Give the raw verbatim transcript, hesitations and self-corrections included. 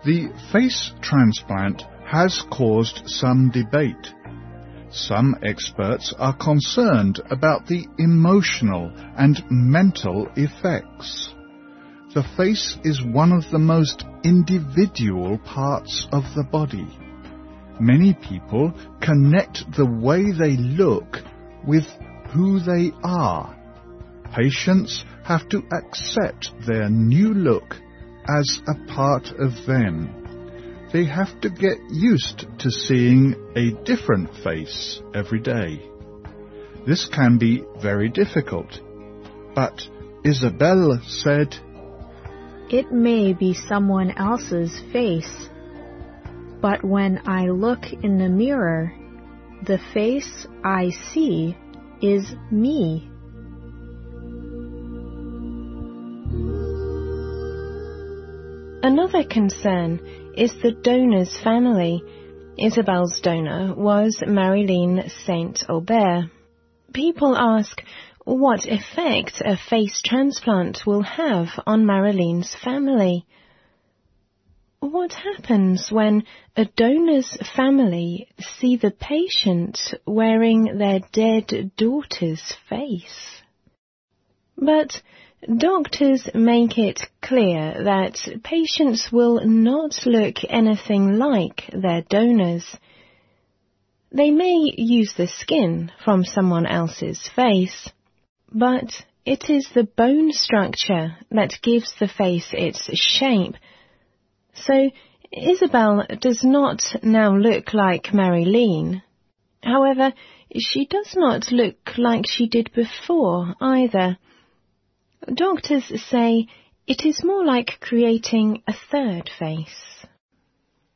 The face transplant has caused some debate. Some experts are concerned about the emotional and mental effects. The face is one of the most individual parts of the body. Many people connect the way they look with who they are. Patients have to accept their new look as a part of them. They have to get used to seeing a different face every day. This can be very difficult, but Isabelle said, "It may be someone else's face, but when I look in the mirror, the face I see is me." Another concern is the donor's family. Isabelle's donor was Marilyn Saint-Aubert. People ask what effect a face transplant will have on Marilyn's family. What happens when a donor's family see the patient wearing their dead daughter's face? But doctors make it clear that patients will not look anything like their donors. They may use the skin from someone else's face, but it is the bone structure that gives the face its shape. So Isabelle does not now look like Marilyn. However, she does not look like she did before either. Doctors say it is more like creating a third face.